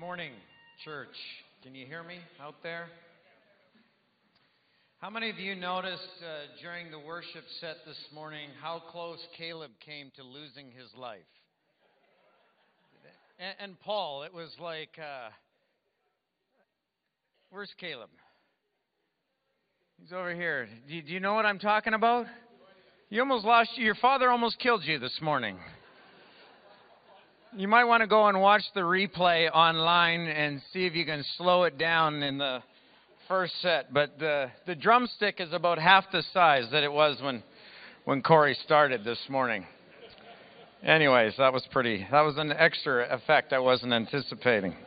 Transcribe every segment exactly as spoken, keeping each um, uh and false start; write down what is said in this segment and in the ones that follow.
morning, church. Can you hear me out there? How many of you noticed uh, during the worship set this morning how close Caleb came to losing his life? And, and Paul, it was like, uh, where's Caleb? He's over here. Do, do you know what I'm talking about? You almost lost, your father almost killed you this morning. You might want to go and watch the replay online and see if you can slow it down in the first set. But the, the drumstick is about half the size that it was when, when Corey started this morning. Anyways, that was pretty, that was an extra effect I wasn't anticipating.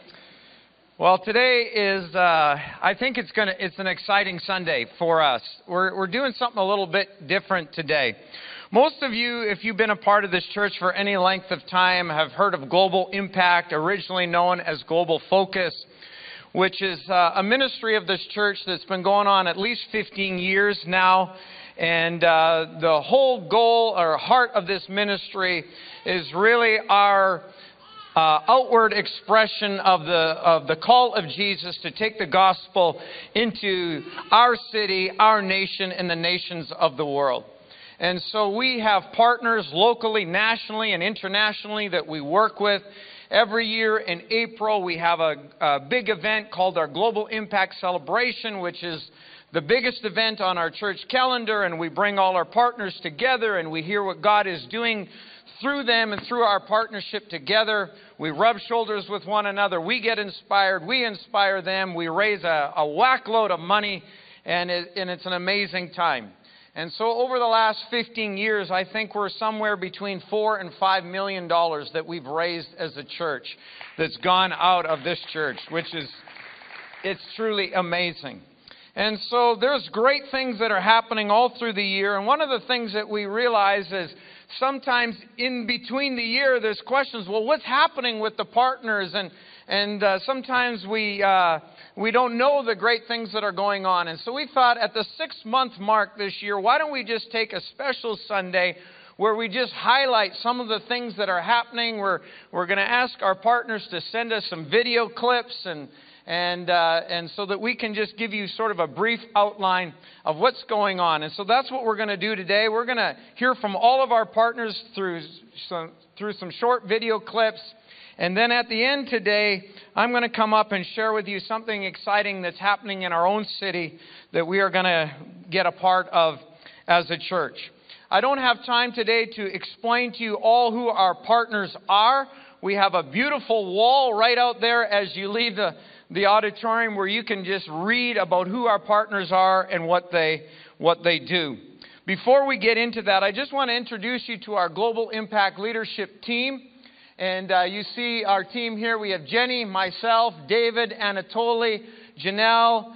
Well, today is, uh, I think it's gonna, it's an exciting Sunday for us. We're, we're doing something a little bit different today. Most of you, if you've been a part of this church for any length of time, have heard of Global Impact, originally known as Global Focus, which is uh, a ministry of this church that's been going on at least fifteen years now. And uh, the whole goal or heart of this ministry is really our uh, outward expression of the of the call of Jesus to take the gospel into our city, our nation, and the nations of the world. And so we have partners locally, nationally, and internationally that we work with. Every year in April, we have a, a big event called our Global Impact Celebration, which is the biggest event on our church calendar. And we bring all our partners together and we hear what God is doing through them and through our partnership together. We rub shoulders with one another. We get inspired. We inspire them. We raise a, a whack load of money, and, it, and it's an amazing time. And so over the last fifteen years, I think we're somewhere between four and five million dollars that we've raised as a church that's gone out of this church, which is, it's truly amazing. And so there's great things that are happening all through the year. And one of the things that we realize is sometimes in between the year, there's questions, well, what's happening with the partners? And and uh, sometimes we uh, we don't know the great things that are going on. And so we thought at the six-month mark this year, why don't we just take a special Sunday where we just highlight some of the things that are happening. We're, we're going to ask our partners to send us some video clips and and uh, and so that we can just give you sort of a brief outline of what's going on. And so that's what we're going to do today. We're going to hear from all of our partners through some, through some short video clips. And then at the end today, I'm going to come up and share with you something exciting that's happening in our own city that we are going to get a part of as a church. I don't have time today to explain to you all who our partners are. We have a beautiful wall right out there as you leave the, the auditorium where you can just read about who our partners are and what they, what they do. Before we get into that, I just want to introduce you to our Global Impact Leadership team. And uh, you see our team here. We have Jenny, myself, David, Anatoly, Janelle,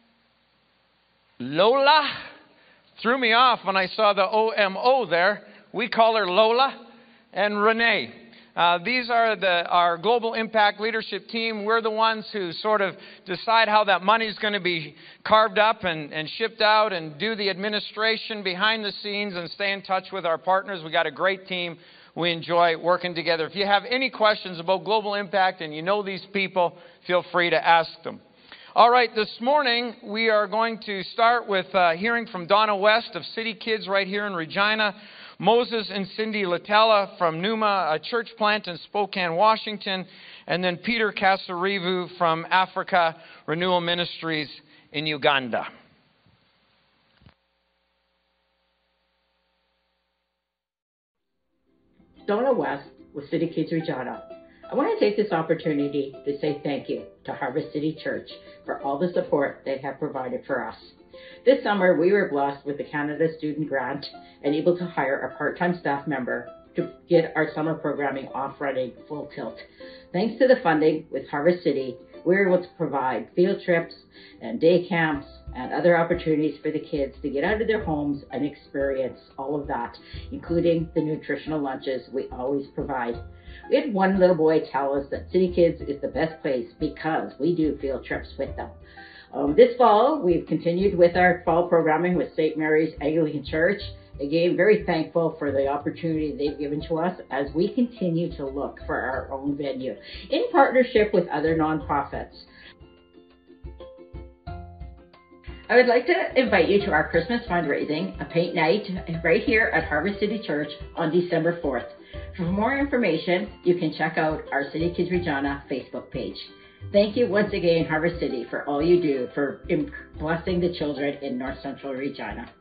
Lola. Threw me off when I saw the O M O there. We call her Lola. And Renee. Uh, these are the our Global Impact Leadership team. We're the ones who sort of decide how that money is going to be carved up and, and shipped out and do the administration behind the scenes and stay in touch with our partners. We got a great team. We enjoy working together. If you have any questions about Global Impact and you know these people, feel free to ask them. All right, this morning we are going to start with uh, hearing from Donna West of City Kids right here in Regina, Moses and Cindy Latella from Numa, a church plant in Spokane, Washington, and then Peter Kasarivu from Africa Renewal Ministries in Uganda. Donna West with City Kids Regina. I want to take this opportunity to say thank you to Harvest City Church for all the support they have provided for us. This summer, we were blessed with the Canada Student Grant and able to hire a part-time staff member to get our summer programming off running full tilt. Thanks to the funding with Harvest City, we were able to provide field trips and day camps and other opportunities for the kids to get out of their homes and experience all of that, including the nutritional lunches we always provide. We had one little boy tell us that City Kids is the best place because we do field trips with them. Um, this fall, we've continued with our fall programming with Saint Mary's Anglican Church, Again, very thankful for the opportunity they've given to us as we continue to look for our own venue in partnership with other nonprofits. I would like to invite you to our Christmas fundraising, a paint night, right here at Harvest City Church on December fourth. For more information, you can check out our City Kids Regina Facebook page. Thank you once again, Harvest City, for all you do for blessing the children in North Central Regina.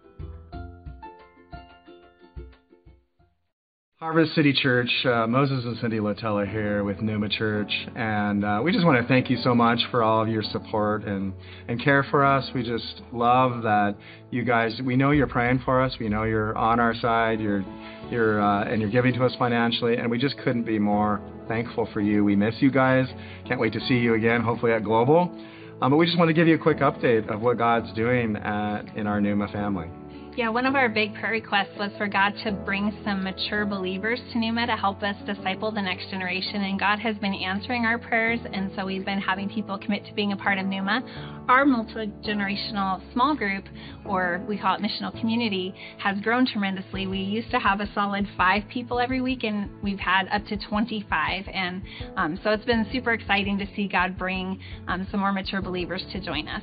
Harvest City Church, uh, Moses and Cindy Latella here with Numa Church, and uh, we just want to thank you so much for all of your support and, and care for us. We just love that you guys, we know you're praying for us, we know you're on our side, you're, you're, uh, and you're giving to us financially, and we just couldn't be more thankful for you. We miss you guys, can't wait to see you again, hopefully at Global, um, but we just want to give you a quick update of what God's doing at, in our Numa family. Yeah, one of our big prayer requests was for God to bring some mature believers to Numa to help us disciple the next generation, and God has been answering our prayers, and so we've been having people commit to being a part of Numa. Our multi-generational small group, or we call it missional community, has grown tremendously. We used to have a solid five people every week, and we've had up to twenty-five, and um, so it's been super exciting to see God bring um, some more mature believers to join us.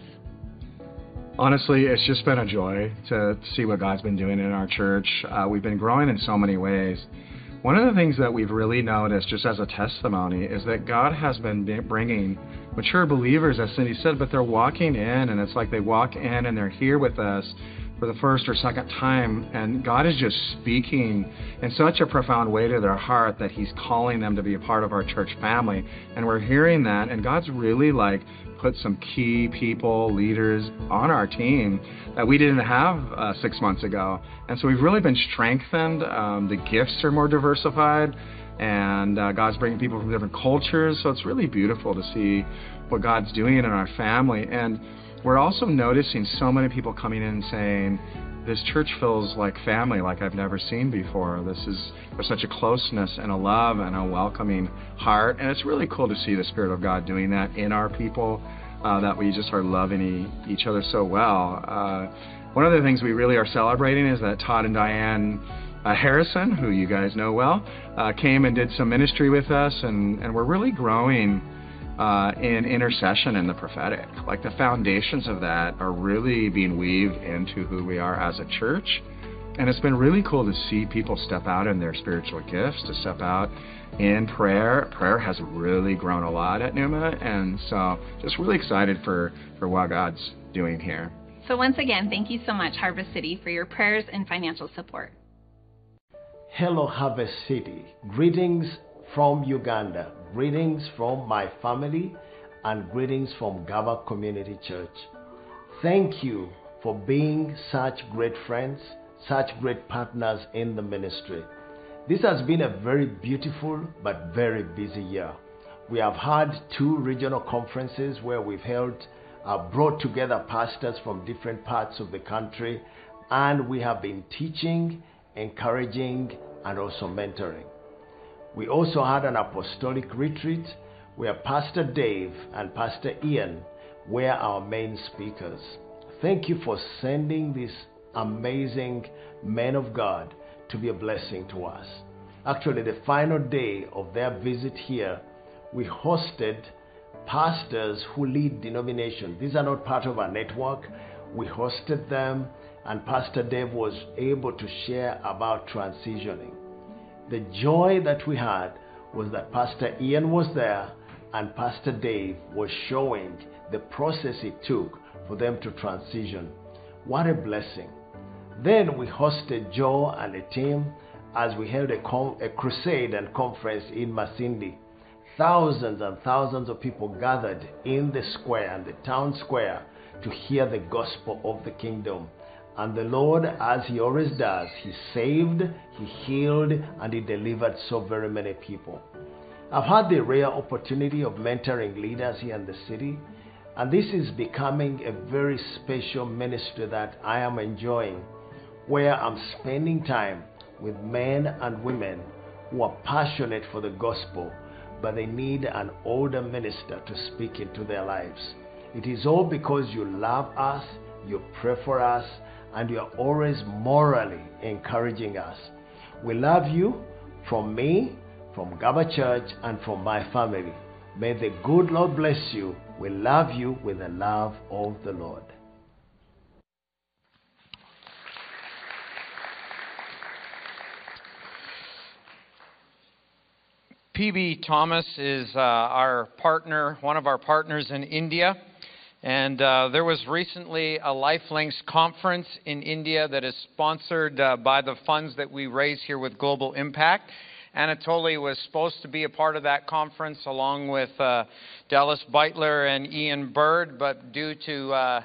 Honestly, it's just been a joy to see what God's been doing in our church. Uh, we've been growing in so many ways. One of the things that we've really noticed, just as a testimony, is that God has been bringing mature believers, as Cindy said, but they're walking in, and it's like they walk in and they're here with us for the first or second time, and God is just speaking in such a profound way to their heart that He's calling them to be a part of our church family. And we're hearing that, and God's really like put some key people, leaders on our team that we didn't have uh, six months ago. And so we've really been strengthened. Um, the gifts are more diversified, and uh, God's bringing people from different cultures. So it's really beautiful to see what God's doing in our family. And we're also noticing so many people coming in and saying, this church feels like family, like I've never seen before. This is, there's such a closeness and a love and a welcoming heart. And it's really cool to see the Spirit of God doing that in our people, uh, that we just are loving e- each other so well. Uh, one of the things we really are celebrating is that Todd and Diane uh, Harrison, who you guys know well, uh, came and did some ministry with us, and, and we're really growing Uh, in intercession and the prophetic. Like the foundations of that are really being weaved into who we are as a church. And it's been really cool to see people step out in their spiritual gifts, to step out in prayer. Prayer has really grown a lot at Numa, and so just really excited for, for what God's doing here. So once again, thank you so much, Harvest City, for your prayers and financial support. Hello, Harvest City. Greetings from Uganda. Greetings from my family, and greetings from Gaba Community Church. Thank you for being such great friends, such great partners in the ministry. This has been a very beautiful but very busy year. We have had two regional conferences where we've held, uh, brought together pastors from different parts of the country, and we have been teaching, encouraging, and also mentoring. We also had an apostolic retreat where Pastor Dave and Pastor Ian were our main speakers. Thank you for sending these amazing men of God to be a blessing to us. Actually, the final day of their visit here, we hosted pastors who lead denominations. These are not part of our network. We hosted them, and Pastor Dave was able to share about transitioning. The joy that we had was that Pastor Ian was there and Pastor Dave was showing the process it took for them to transition. What a blessing. Then we hosted Joe and the team as we held a, com- a crusade and conference in Masindi. Thousands and thousands of people gathered in the square and the town square to hear the gospel of the kingdom. And the Lord, as He always does, He saved, He healed, and He delivered so very many people. I've had the rare opportunity of mentoring leaders here in the city, and this is becoming a very special ministry that I am enjoying, where I'm spending time with men and women who are passionate for the gospel, but they need an older minister to speak into their lives. It is all because you love us, you pray for us, and you are always morally encouraging us. We love you from me, from Gaba Church, and from my family. May the good Lord bless you. We love you with the love of the Lord. P B Thomas is uh, our partner, one of our partners in India. And uh, there was recently a LifeLinks conference in India that is sponsored uh, by the funds that we raise here with Global Impact. Anatoly was supposed to be a part of that conference along with uh, Dallas Beitler and Ian Bird, but due to uh,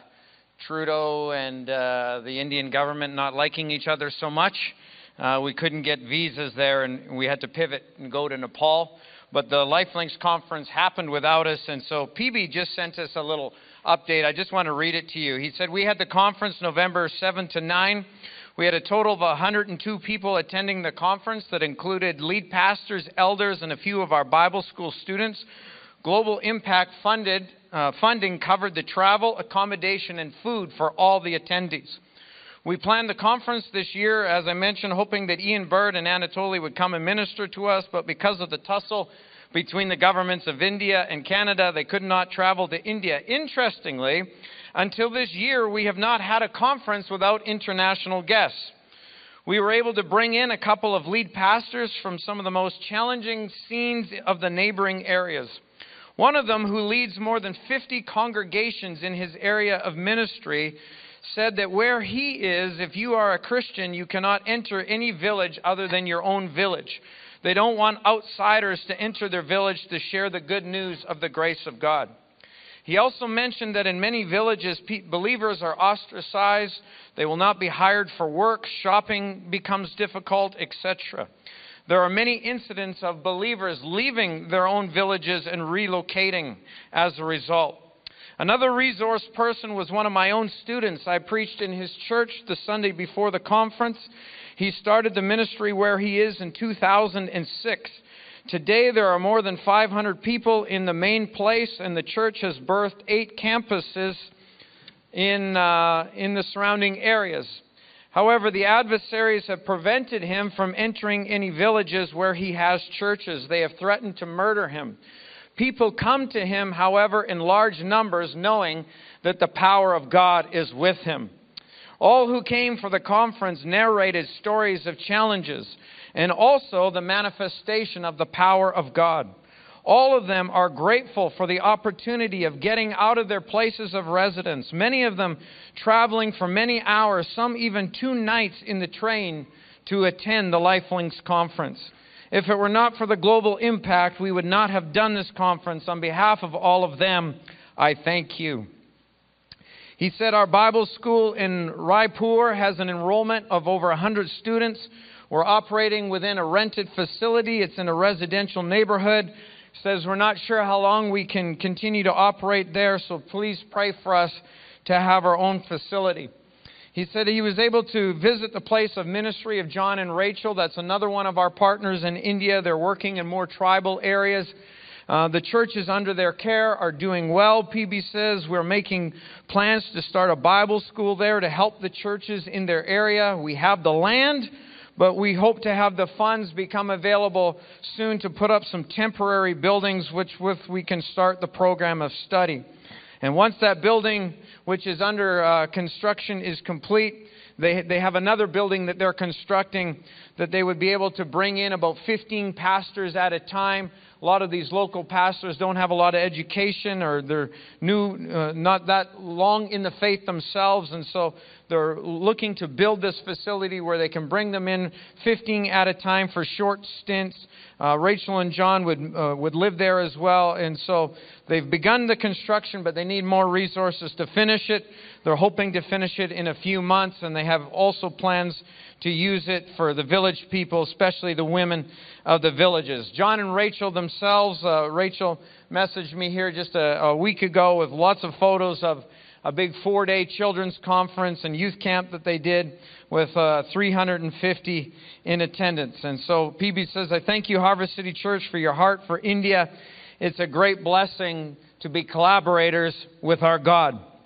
Trudeau and uh, the Indian government not liking each other so much, Uh, we couldn't get visas there, and we had to pivot and go to Nepal. But the LifeLinks conference happened without us, and so P B just sent us a little update. I just want to read it to you. He said, we had the conference November seventh to ninth. We had a total of one hundred two people attending the conference that included lead pastors, elders, and a few of our Bible school students. Global Impact funded uh, funding covered the travel, accommodation, and food for all the attendees. We planned the conference this year, as I mentioned, hoping that Ian Bird and Anatoly would come and minister to us, but because of the tussle between the governments of India and Canada, they could not travel to India. Interestingly, until this year, we have not had a conference without international guests. We were able to bring in a couple of lead pastors from some of the most challenging scenes of the neighboring areas. One of them, who leads more than fifty congregations in his area of ministry, said that where he is, if you are a Christian, you cannot enter any village other than your own village. They don't want outsiders to enter their village to share the good news of the grace of God. He also mentioned that in many villages, believers are ostracized. They will not be hired for work. Shopping becomes difficult, et cetera. There are many incidents of believers leaving their own villages and relocating as a result. Another resource person was one of my own students. I preached in his church the Sunday before the conference. He started the ministry where he is in two thousand six. Today there are more than five hundred people in the main place, and the church has birthed eight campuses in, uh, in the surrounding areas. However, the adversaries have prevented him from entering any villages where he has churches. They have threatened to murder him. People come to him, however, in large numbers, knowing that the power of God is with him. All who came for the conference narrated stories of challenges and also the manifestation of the power of God. All of them are grateful for the opportunity of getting out of their places of residence, many of them traveling for many hours, some even two nights in the train to attend the LifeLinks conference. If it were not for the Global Impact, we would not have done this conference. On behalf of all of them, I thank you. He said our Bible school in Raipur has an enrollment of over one hundred students. We're operating within a rented facility. It's in a residential neighborhood. He says we're not sure how long we can continue to operate there, so please pray for us to have our own facility. He said he was able to visit the place of ministry of John and Rachel. That's another one of our partners in India. They're working in more tribal areas. Uh, the churches under their care are doing well. P B says we're making plans to start a Bible school there to help the churches in their area. We have the land, but we hope to have the funds become available soon to put up some temporary buildings which with we can start the program of study. And once that building, which is under uh, construction, is complete, they they have another building that they're constructing that they would be able to bring in about fifteen pastors at a time. A lot of these local pastors don't have a lot of education, or they're new, uh, not that long in the faith themselves, and so they're looking to build this facility where they can bring them in fifteen at a time for short stints. Uh, Rachel and John would uh, would live there as well, and so they've begun the construction, but they need more resources to finish it. They're hoping to finish it in a few months, and they have also plans to use it for the village people, especially the women of the villages. John and Rachel themselves, uh, Rachel messaged me here just a, a week ago with lots of photos of a big four-day children's conference and youth camp that they did with uh, three hundred fifty in attendance. And so P B says, I thank you, Harvest City Church, for your heart for India. It's a great blessing to be collaborators with our God.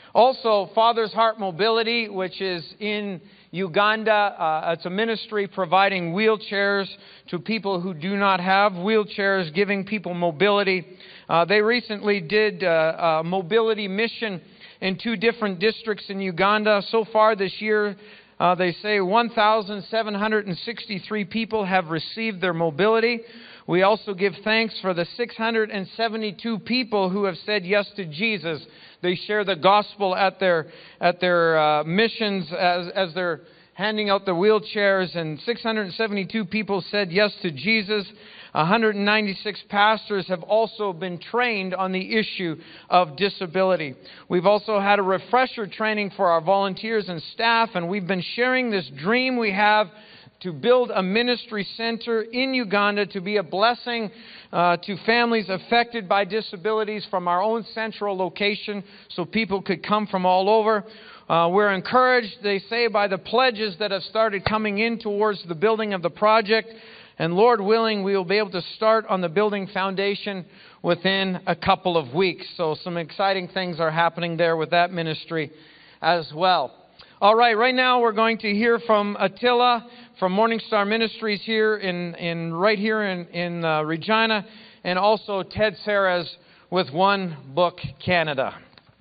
Also, Father's Heart Mobility, which is in Uganda. Uh, it's a ministry providing wheelchairs to people who do not have wheelchairs, giving people mobility. Uh, they recently did uh, a mobility mission in two different districts in Uganda. So far this year, uh, they say one thousand seven hundred sixty-three people have received their mobility. We also give thanks for the six hundred seventy-two people who have said yes to Jesus. They share the gospel at their at their uh, missions as as they're handing out the wheelchairs, and six hundred seventy-two people said yes to Jesus. one hundred ninety-six pastors have also been trained on the issue of disability. We've also had a refresher training for our volunteers and staff, and we've been sharing this dream we have to build a ministry center in Uganda to be a blessing uh, to families affected by disabilities from our own central location, so people could come from all over. Uh, we're encouraged, they say, by the pledges that have started coming in towards the building of the project. And Lord willing, we will be able to start on the building foundation within a couple of weeks. So some exciting things are happening there with that ministry as well. All right, right now we're going to hear from Attila from Morning Star Ministries here in, in right here in, in uh, Regina, and also Ted Serres with One Book Canada.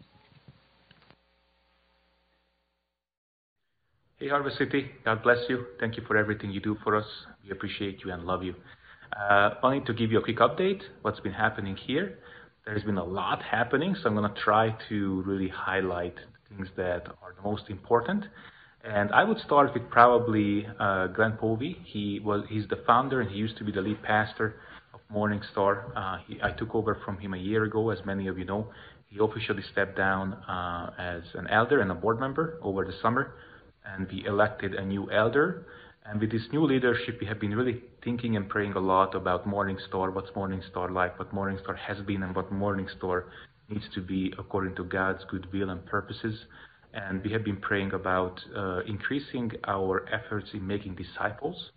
Hey, Harvest City. God bless you. Thank you for everything you do for us. We appreciate you and love you. Uh, only to give you a quick update, what's been happening here. There's been a lot happening, so I'm going to try to really highlight things that are the most important. And I would start with probably uh, Glenn Povey. He was, he's the founder, and he used to be the lead pastor of Morning Star. Uh, he, I took over from him a year ago, as many of you know. He officially stepped down uh, as an elder and a board member over the summer, and we elected a new elder. And with this new leadership, we have been really thinking and praying a lot about Morning Star, what's Morning Star like, what Morning Star has been, and what Morning Star needs to be according to God's good will and purposes. And we have been praying about uh, increasing our efforts in making disciples.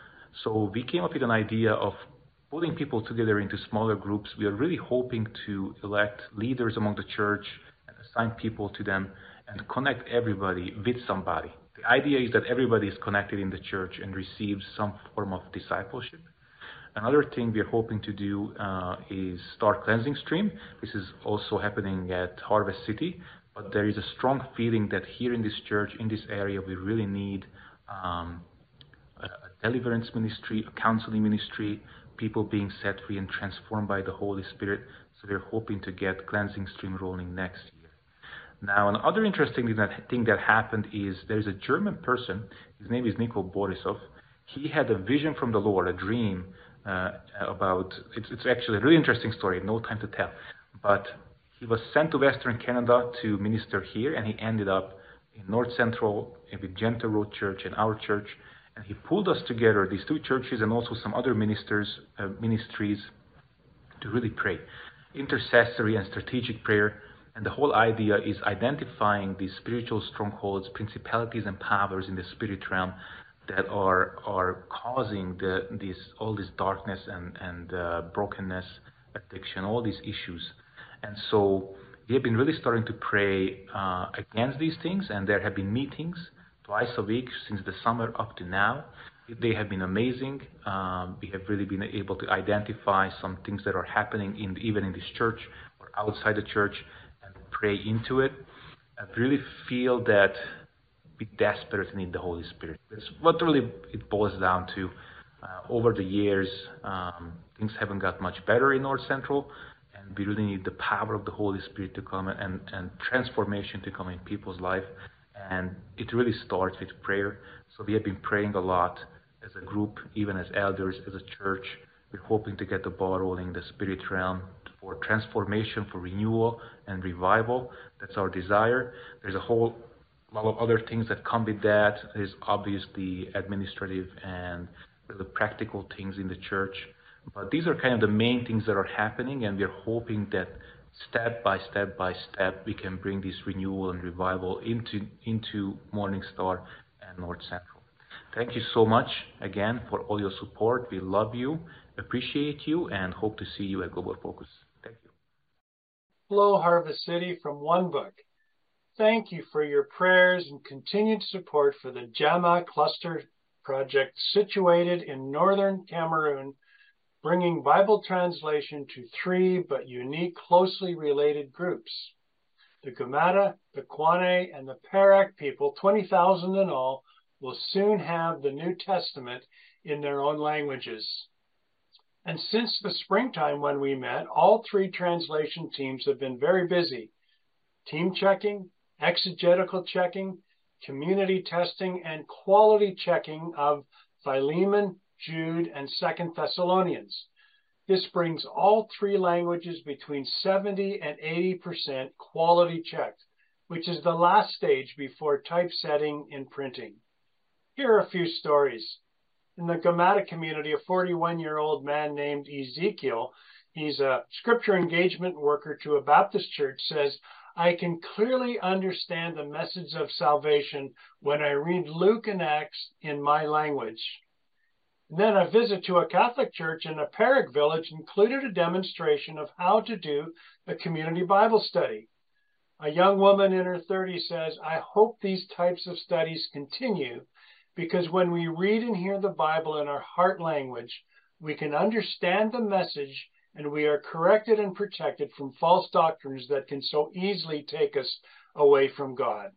So we came up with an idea of putting people together into smaller groups. We are really hoping to elect leaders among the church and assign people to them and connect everybody with somebody. The idea is that everybody is connected in the church and receives some form of discipleship. Another thing we are hoping to do uh, is start Cleansing Stream. This is also happening at Harvest City, but there is a strong feeling that here in this church, in this area, we really need um, a deliverance ministry, a counseling ministry, people being set free and transformed by the Holy Spirit. So we're hoping to get Cleansing Stream rolling next year. Now, another interesting thing that, thing that happened is there's a German person, his name is Nico Borisov. He had a vision from the Lord, a dream uh, about, it's, it's actually a really interesting story, no time to tell. But he was sent to Western Canada to minister here, and he ended up in North Central with Gentle Road Church and our church. And he pulled us together, these two churches and also some other ministers, uh, ministries, to really pray. Intercessory and strategic prayer. And the whole idea is identifying these spiritual strongholds, principalities and powers in the spirit realm that are are causing the, this, all this darkness and, and uh, brokenness, addiction, all these issues. And so we have been really starting to pray uh, against these things, and there have been meetings twice a week since the summer up to now. They have been amazing. Um, we have really been able to identify some things that are happening in even in this church or outside the church, pray into it. I really feel that we desperately need the Holy Spirit. That's what really it boils down to. Uh, over the years, um, things haven't got much better in North Central, and we really need the power of the Holy Spirit to come and, and transformation to come in people's life. And it really starts with prayer. So we have been praying a lot as a group, even as elders, as a church. We're hoping to get the ball rolling in the spirit realm for transformation, for renewal and revival. That's our desire. There's a whole lot of other things that come with that. There's obviously administrative and really practical things in the church. But these are kind of the main things that are happening, and we're hoping that step by step by step we can bring this renewal and revival into, into Morning Star and North Central. Thank you so much again for all your support. We love you, appreciate you, and hope to see you at Global Focus. Thank you. Hello, Harvest City from One Book. thank you for your prayers and continued support for the Jama Cluster Project situated in northern Cameroon, bringing Bible translation to three but unique, closely related groups. The Gumata, the Kwane, and the Perak people, twenty thousand in all, will soon have the New Testament in their own languages. And since the springtime when we met, all three translation teams have been very busy. Team checking, exegetical checking, community testing, and quality checking of Philemon, Jude, and Second Thessalonians. This brings all three languages between seventy and eighty percent quality checked, which is the last stage before typesetting and printing. Here are a few stories. In the Gumata community, a forty-one-year-old man named Ezekiel, he's a scripture engagement worker to a Baptist church, says, I can clearly understand the message of salvation when I read Luke and Acts in my language. And then a visit to a Catholic church in a Perak village included a demonstration of how to do the community Bible study. A young woman in her thirties says, I hope these types of studies continue because when we read and hear the Bible in our heart language, we can understand the message and we are corrected and protected from false doctrines that can so easily take us away from God.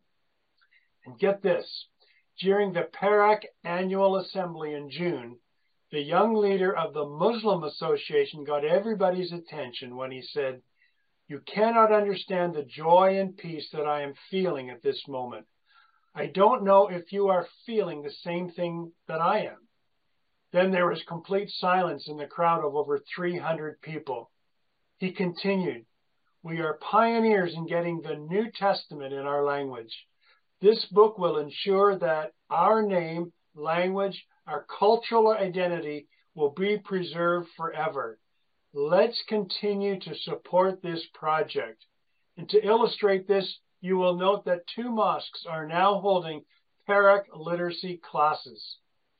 And get this, during the Perak Annual Assembly in June, the young leader of the Muslim Association got everybody's attention when he said, you cannot understand the joy and peace that I am feeling at this moment. I don't know if you are feeling the same thing that I am. Then there was complete silence in the crowd of over three hundred people. He continued, we are pioneers in getting the New Testament in our language. This book will ensure that our name, language, our cultural identity will be preserved forever. Let's continue to support this project. And to illustrate this, you will note that two mosques are now holding Perak literacy classes.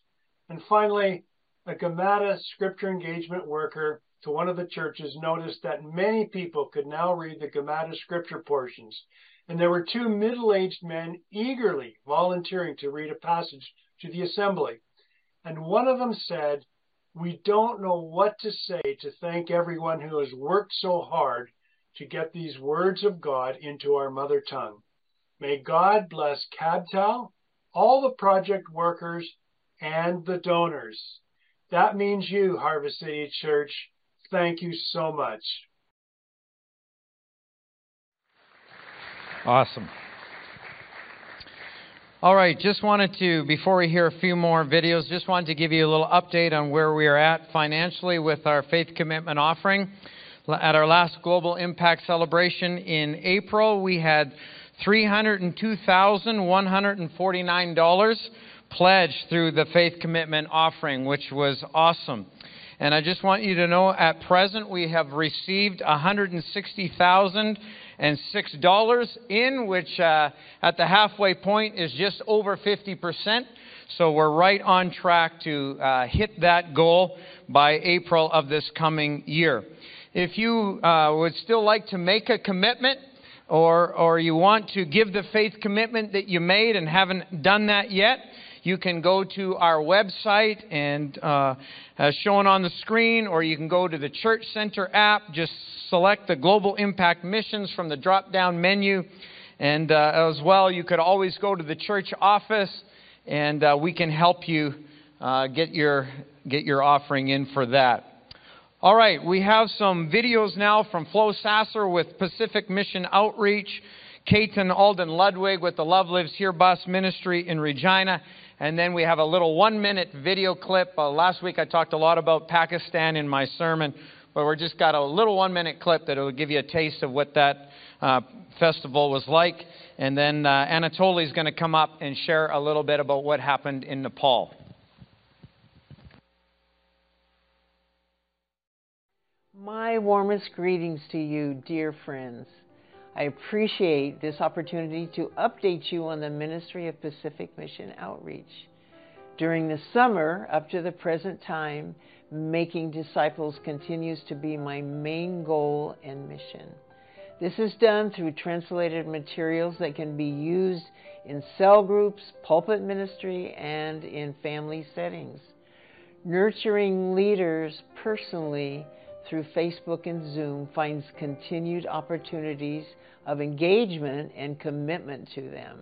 And finally, a Gumata scripture engagement worker to one of the churches noticed that many people could now read the Gumata scripture portions. And there were two middle-aged men eagerly volunteering to read a passage to the assembly. And one of them said, we don't know what to say to thank everyone who has worked so hard to get these words of God into our mother tongue. May God bless Cabtal, all the project workers, and the donors. That means you, Harvest City Church. Thank you so much. Awesome. All right, just wanted to, before we hear a few more videos, just wanted to give you a little update on where we are at financially with our faith commitment offering. At our last Global Impact celebration in April, we had three hundred two thousand one hundred forty-nine dollars pledged through the faith commitment offering, which was awesome. And I just want you to know, at present, we have received one hundred sixty thousand six dollars in, which uh, at the halfway point is just over fifty percent. So we're right on track to uh, hit that goal by April of this coming year. If you uh, would still like to make a commitment, or, or you want to give the faith commitment that you made and haven't done that yet, you can go to our website and uh, as shown on the screen, or you can go to the Church Center app. Just select the Global Impact Missions from the drop-down menu. And uh, as well, you could always go to the church office, and uh, we can help you uh, get your get your offering in for that. All right, we have some videos now from Flo Sasser with Pacific Mission Outreach, Caton Alden Ludwig with the Love Lives Here bus ministry in Regina, and then we have a little one-minute video clip. Uh, last week I talked a lot about Pakistan in my sermon, but we're just got a little one-minute clip that will give you a taste of what that uh, festival was like. And then uh, Anatoly is going to come up and share a little bit about what happened in Nepal. My warmest greetings to you, dear friends. I appreciate this opportunity to update you on the Ministry of Pacific Mission Outreach. During the summer, up to the present time, making disciples continues to be my main goal and mission. This is done through translated materials that can be used in cell groups, pulpit ministry, and in family settings. Nurturing leaders personally through Facebook and Zoom finds continued opportunities of engagement and commitment to them.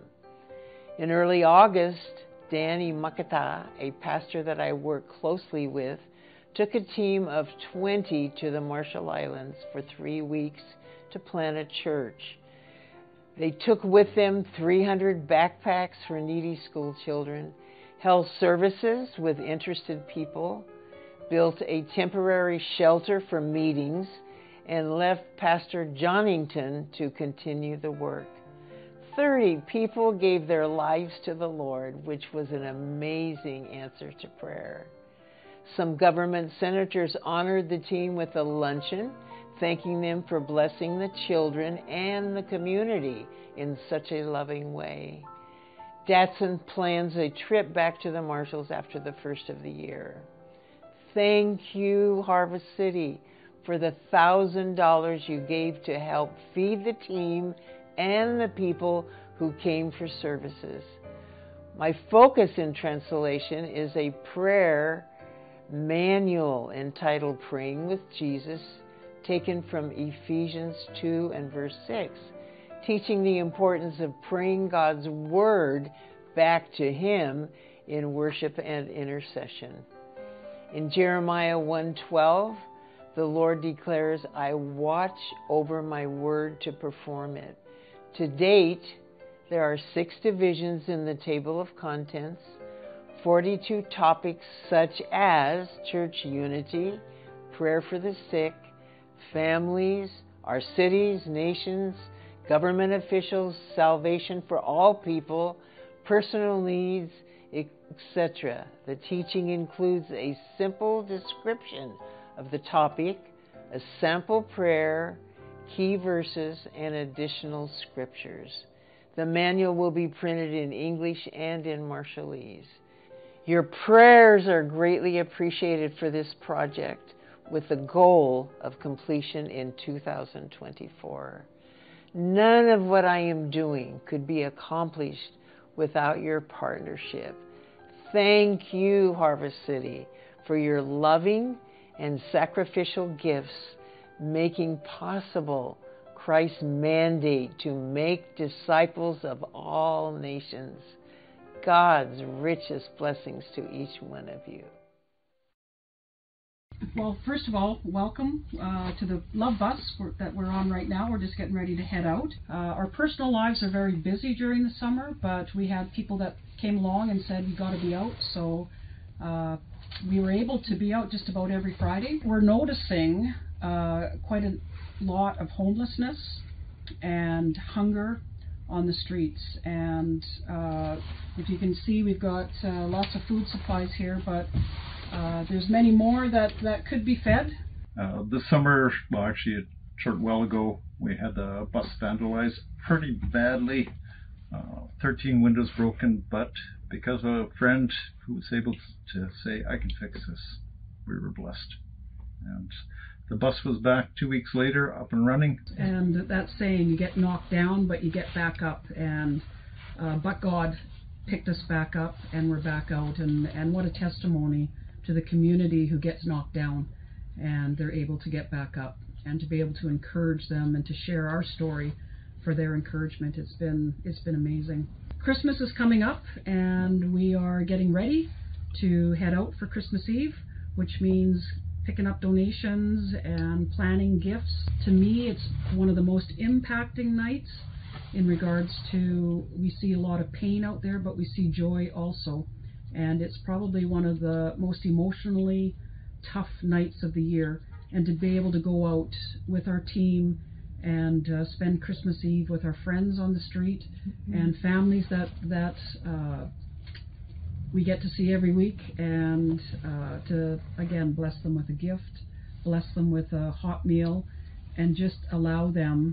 In early August, Danny Makata, a pastor that I work closely with, took a team of twenty to the Marshall Islands for three weeks to plant a church. They took with them three hundred backpacks for needy school children, held services with interested people, built a temporary shelter for meetings, and left Pastor Johnington to continue the work. Thirty people gave their lives to the Lord, which was an amazing answer to prayer. Some government senators honored the team with a luncheon, thanking them for blessing the children and the community in such a loving way. Datsun plans a trip back to the Marshalls after the first of the year. Thank you, Harvest City, for the one thousand dollars you gave to help feed the team and the people who came for services. My focus in translation is a prayer manual entitled Praying with Jesus, taken from Ephesians two and verse six, teaching the importance of praying God's word back to Him in worship and intercession. In Jeremiah one twelve, the Lord declares, I watch over my word to perform it. To date, there are six divisions in the table of contents, forty-two topics such as church unity, prayer for the sick, families, our cities, nations, government officials, salvation for all people, personal needs, et cetera. The teaching includes a simple description of the topic, a sample prayer, key verses, and additional scriptures. The manual will be printed in English and in Marshallese. Your prayers are greatly appreciated for this project, with the goal of completion in two thousand twenty-four. None of what I am doing could be accomplished without your partnership. Thank you, Harvest City, for your loving and sacrificial gifts, making possible Christ's mandate to make disciples of all nations. God's richest blessings to each one of you. Well, first of all, welcome uh, to the Love Bus we're, that we're on right now. We're just getting ready to head out. Uh, our personal lives are very busy during the summer, but we had people that came along and said, you got to be out. So uh, we were able to be out just about every Friday. We're noticing uh, quite a lot of homelessness and hunger on the streets. And uh, if you can see, we've got uh, lots of food supplies here, but Uh, there's many more that, that could be fed. Uh, this summer, well actually a short while ago, we had the bus vandalized pretty badly. Uh, thirteen windows broken, but because of a friend who was able to say, I can fix this, we were blessed. And the bus was back two weeks later, up and running. And that saying, you get knocked down, but you get back up. And uh, but God picked us back up, and we're back out. And, and what a testimony to the community who gets knocked down and they're able to get back up, and to be able to encourage them and to share our story for their encouragement. It's been it's been amazing. Christmas is coming up, and we are getting ready to head out for Christmas Eve, which means picking up donations and planning gifts. To me, it's one of the most impacting nights in regards to, we see a lot of pain out there, but we see joy also. And it's probably one of the most emotionally tough nights of the year. And to be able to go out with our team and uh, spend Christmas Eve with our friends on the street, mm-hmm. and families that, that uh, we get to see every week, and uh, to, again, bless them with a gift, bless them with a hot meal, and just allow them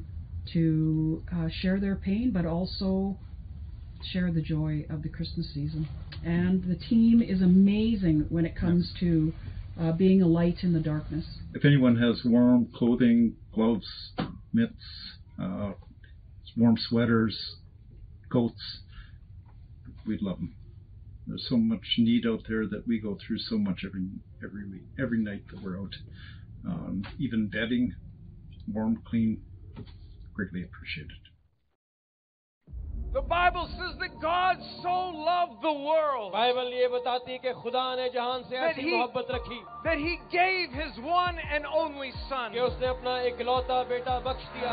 to uh, share their pain, but also share the joy of the Christmas season. And the team is amazing when it comes to uh, being a light in the darkness. If anyone has warm clothing, gloves, mitts, uh, warm sweaters, coats. We'd love them. There's so much need out there that we go through so much every every week, every night that we're out. Um, even bedding, warm, clean, greatly appreciated. The Bible says that God so loved the world Bible ये बताती है कि खुदा ने जहान से that ऐसी he, मोहब्बत रखी that he gave his one and only son. कि उसने अपना इकलौता बेटा बख्श दिया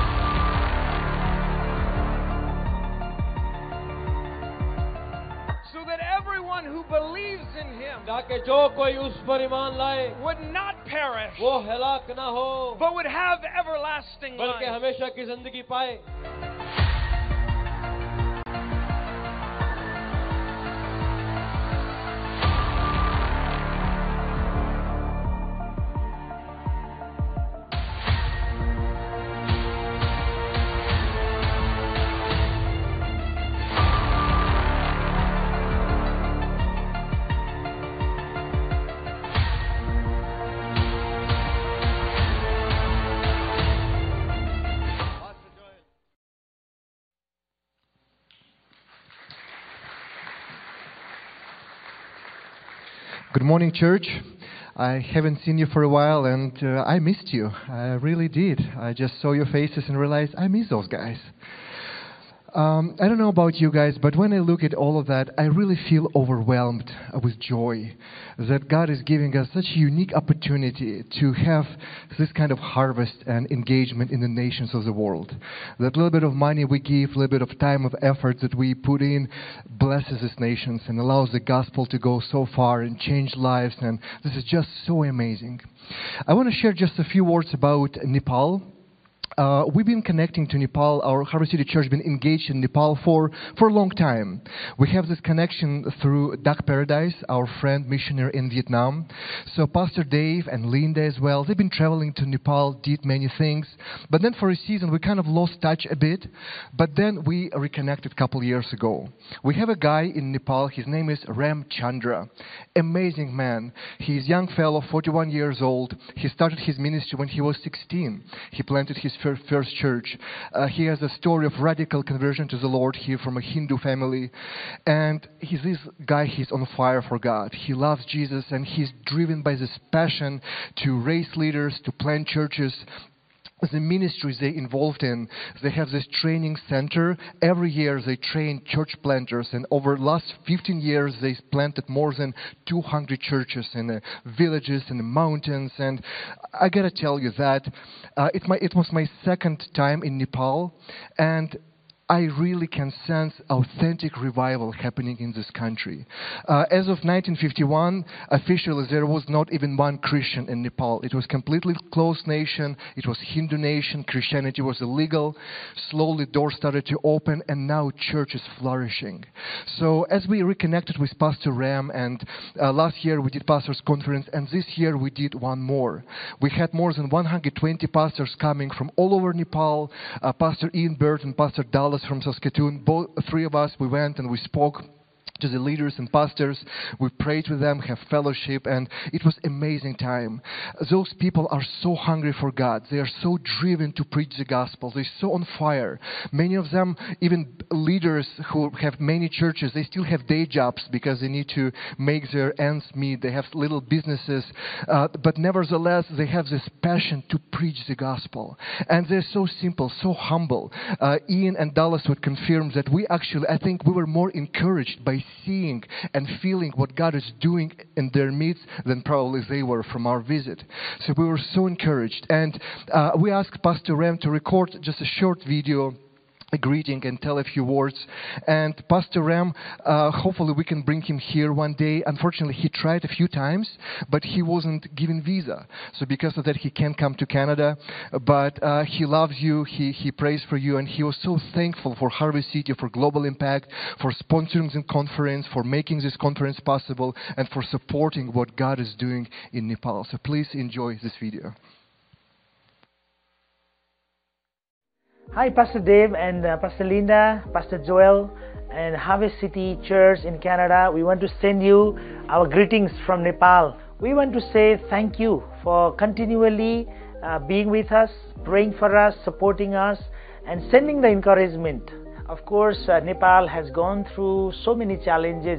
So that everyone who believes in him ताकि जो कोई उस पर ईमान लाए would not perish, वो हलाक ना हो but would have everlasting बल्कि life. हमेशा की जिंदगी पाए Good morning, church. I haven't seen you for a while, and uh, I missed you. I really did. I just saw your faces and realized I miss those guys. Um, I don't know about you guys, but when I look at all of that, I really feel overwhelmed with joy that God is giving us such a unique opportunity to have this kind of harvest and engagement in the nations of the world. That little bit of money we give, a little bit of time, of effort that we put in, blesses these nations and allows the gospel to go so far and change lives, and this is just so amazing. I want to share just a few words about Nepal. Uh, we've been connecting to Nepal. Our Harvest City Church has been engaged in Nepal for, for a long time. We have this connection through Duck Paradise, our friend missionary in Vietnam. So Pastor Dave and Linda as well, they've been traveling to Nepal, did many things. But then for a season, we kind of lost touch a bit. But then we reconnected a couple years ago. We have a guy in Nepal. His name is Ram Chandra. Amazing man. He's a young fellow, forty-one years old. He started his ministry when he was sixteen. He planted his first church. Uh, he has a story of radical conversion to the Lord here from a Hindu family. And he's this guy, he's on fire for God. He loves Jesus, and he's driven by this passion to raise leaders, to plant churches. The ministries they involved in, they have this training center. Every year they train church planters, and over the last fifteen years they planted more than two hundred churches in the villages and the mountains. And I gotta tell you that uh, it, my, it was my second time in Nepal, and I really can sense authentic revival happening in this country. Uh, as of nineteen fifty-one, officially there was not even one Christian in Nepal. It was completely closed nation. It was Hindu nation. Christianity was illegal. Slowly doors started to open, and now church is flourishing. So as we reconnected with Pastor Ram, and uh, last year we did pastors conference, and this year we did one more. We had more than one hundred twenty pastors coming from all over Nepal. Uh, Pastor Ian Bird and Pastor Dallas from Saskatoon, both three of us, we went and we spoke to the leaders and pastors. We prayed with them, have fellowship, and it was amazing time. Those people are so hungry for God. They are so driven to preach the gospel. They're so on fire. Many of them, even leaders who have many churches, they still have day jobs because they need to make their ends meet. They have little businesses, uh, but nevertheless, they have this passion to preach the gospel. And they're so simple, so humble. Uh, Ian and Dallas would confirm that we actually, I think we were more encouraged by seeing and feeling what God is doing in their midst than probably they were from our visit. So we were so encouraged. And uh, we asked Pastor Ram to record just a short video, a greeting, and tell a few words. And Pastor Ram, uh, hopefully we can bring him here one day. Unfortunately, he tried a few times, but he wasn't given visa. So because of that, he can't come to Canada. But uh, he loves you, he, he prays for you, and he was so thankful for Harvest City, for Global Impact, for sponsoring the conference, for making this conference possible, and for supporting what God is doing in Nepal. So please enjoy this video. Hi, Pastor Dave and uh, Pastor Linda, Pastor Joel, and Harvest City Church in Canada. We want to send you our greetings from Nepal. We want to say thank you for continually uh, being with us, praying for us, supporting us, and sending the encouragement. Of course, uh, Nepal has gone through so many challenges,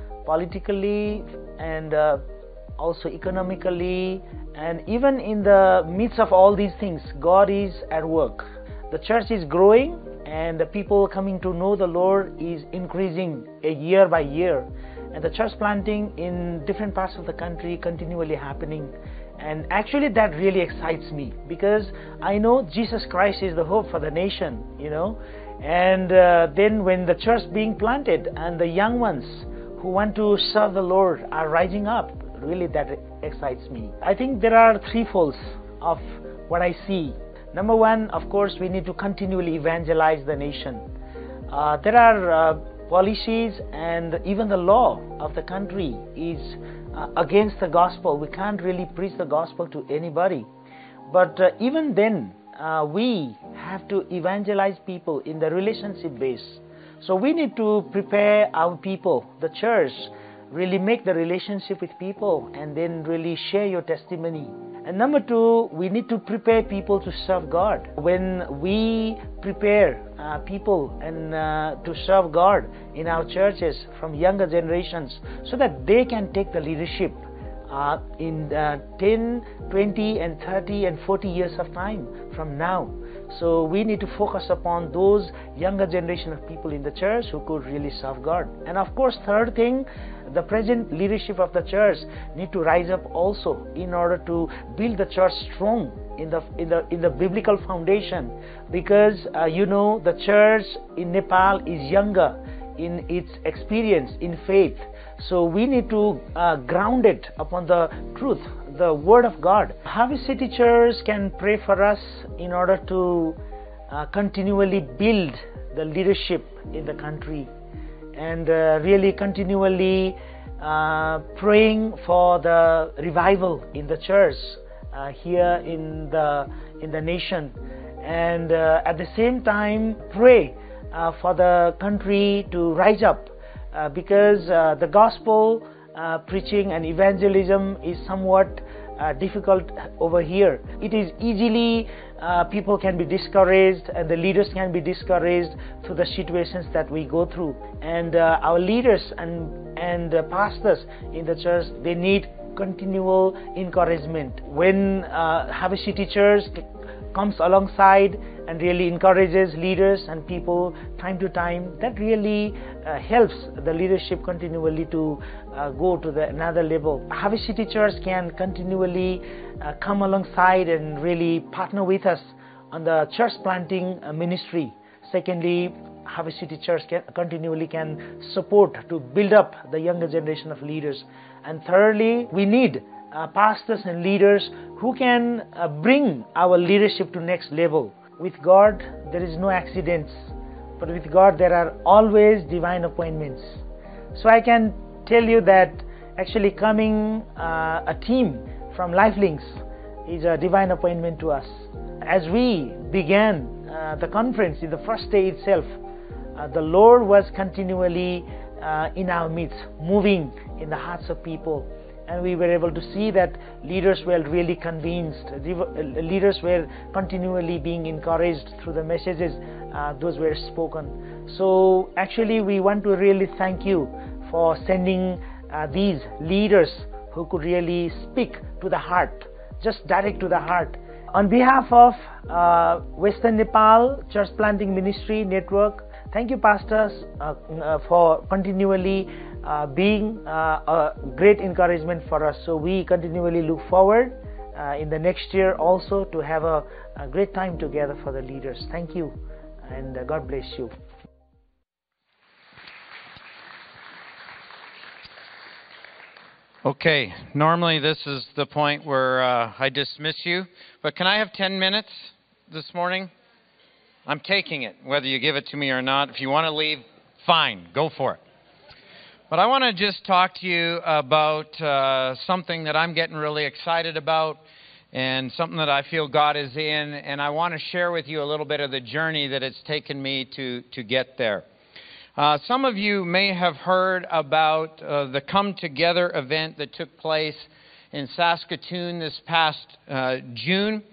politically and uh, also economically, and even in the midst of all these things, God is at work. The church is growing, and the people coming to know the Lord is increasing a year by year, and the church planting in different parts of the country continually happening. And actually that really excites me, because I know Jesus Christ is the hope for the nation, you know. And uh, then when the church being planted and the young ones who want to serve the Lord are rising up, really that excites me. I think there are three folds of what I see. Number one, of course, we need to continually evangelize the nation. Uh, there are uh, policies and even the law of the country is uh, against the gospel. We can't really preach the gospel to anybody. But uh, even then, uh, we have to evangelize people in the relationship base. So we need to prepare our people, the church, really make the relationship with people and then really share your testimony. And number two, we need to prepare people to serve God. When we prepare uh, people and uh, to serve God in our churches from younger generations, so that they can take the leadership uh, in uh, ten, twenty and thirty and forty years of time from now. So we need to focus upon those younger generation of people in the church who could really serve God. And of course, third thing, the present leadership of the church need to rise up also in order to build the church strong in the in the in the biblical foundation, because uh, you know, the church in Nepal is younger in its experience in faith. So we need to uh, ground it upon the truth, the Word of God. Harvest City Church can pray for us in order to uh, continually build the leadership in the country, and uh, really continually uh, praying for the revival in the church uh, here in the in the nation, and uh, at the same time pray uh, for the country to rise up, uh, because uh, the gospel uh, preaching and evangelism is somewhat uh, difficult over here. It is easily Uh, people can be discouraged, and the leaders can be discouraged through the situations that we go through. And uh, our leaders and and uh, pastors in the church, they need continual encouragement. When uh, Harvest City Church comes alongside and really encourages leaders and people time to time, that really uh, helps the leadership continually to uh, go to the another level. Harvest City Church can continually uh, come alongside and really partner with us on the church planting uh, ministry. Secondly, Harvest City Church can continually can support to build up the younger generation of leaders. And thirdly, we need uh, pastors and leaders who can uh, bring our leadership to next level. With God, there is no accidents, but with God, there are always divine appointments. So I can tell you that actually coming uh, a team from Lifelinks is a divine appointment to us. As we began uh, the conference in the first day itself, uh, the Lord was continually uh, in our midst, moving in the hearts of people. And we were able to see that leaders were really convinced, leaders were continually being encouraged through the messages uh, those were spoken. So actually we want to really thank you for sending uh, these leaders who could really speak to the heart, just direct to the heart. On behalf of uh, Western Nepal Church Planting Ministry Network, thank you, pastors, uh, uh, for continually uh, being uh, a great encouragement for us. So we continually look forward uh, in the next year also to have a, a great time together for the leaders. Thank you, and uh, God bless you. Okay, normally this is the point where uh, I dismiss you, but can I have ten minutes this morning? I'm taking it, whether you give it to me or not. If you want to leave, fine, go for it. But I want to just talk to you about uh, something that I'm getting really excited about, and something that I feel God is in, and I want to share with you a little bit of the journey that it's taken me to, to get there. Uh, some of you may have heard about uh, the Come Together event that took place in Saskatoon this past uh, June.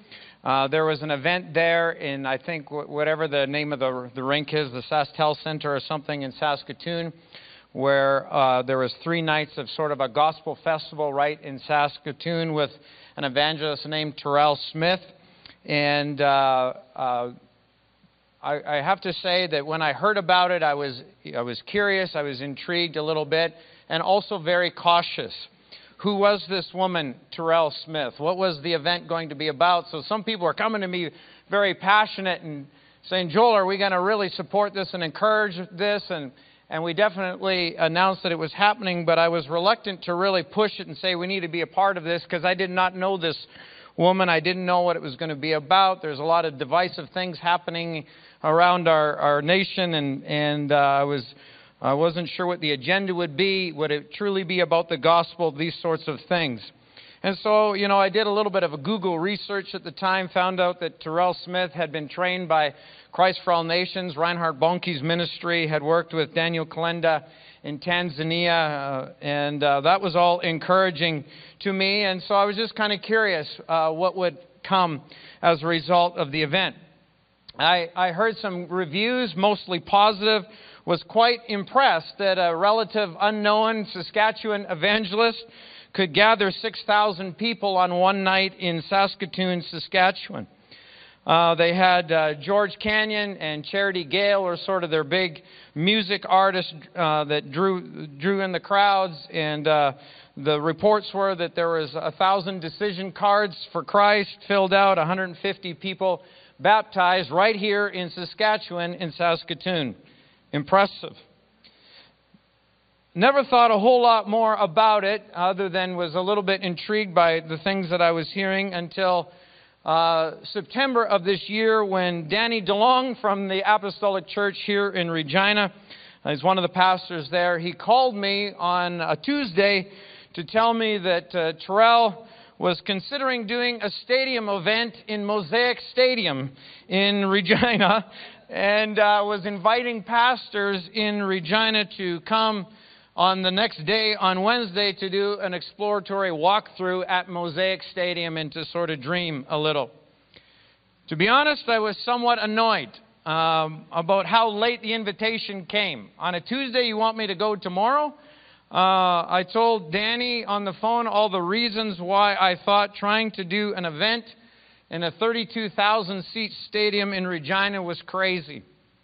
Uh, there was an event there in, I think, whatever the name of the, the rink is, the SaskTel Center or something in Saskatoon, where uh, there was three nights of sort of a gospel festival right in Saskatoon with an evangelist named Terrell Smith. And uh, uh, I, I have to say that when I heard about it, I was, I was curious, I was intrigued a little bit, and also very cautious. Who was this woman, Terrell Smith? What was the event going to be about? So some people are coming to me very passionate and saying, Joel, are we going to really support this and encourage this? And, and we definitely announced that it was happening, but I was reluctant to really push it and say we need to be a part of this because I did not know this woman. I didn't know what it was going to be about. There's a lot of divisive things happening around our, our nation, and, and uh, I was... I wasn't sure what the agenda would be. Would it truly be about the gospel, these sorts of things? And so, you know, I did a little bit of a Google research at the time, found out that Terrell Smith had been trained by Christ for All Nations. Reinhard Bonnke's ministry had worked with Daniel Kalenda in Tanzania, uh, and uh, that was all encouraging to me. And so I was just kind of curious uh, what would come as a result of the event. I, I heard some reviews, mostly positive. Was quite impressed that a relative unknown Saskatchewan evangelist could gather six thousand people on one night in Saskatoon, Saskatchewan. Uh, they had uh, George Canyon and Charity Gale were sort of their big music artists uh, that drew drew in the crowds, and uh, the reports were that there was a thousand decision cards for Christ filled out, one hundred fifty people baptized right here in Saskatchewan, in Saskatoon. Impressive. Never thought a whole lot more about it other than was a little bit intrigued by the things that I was hearing until uh, September of this year when Danny DeLong from the Apostolic Church here in Regina, uh, he's one of the pastors there, he called me on a Tuesday to tell me that uh, Terrell was considering doing a stadium event in Mosaic Stadium in Regina, and uh, was inviting pastors in Regina to come on the next day, on Wednesday, to do an exploratory walkthrough at Mosaic Stadium and to sort of dream a little. To be honest, I was somewhat annoyed um, about how late the invitation came. On a Tuesday, you want me to go tomorrow? Uh, I told Danny on the phone all the reasons why I thought trying to do an event in a thirty-two thousand seat stadium in Regina was crazy.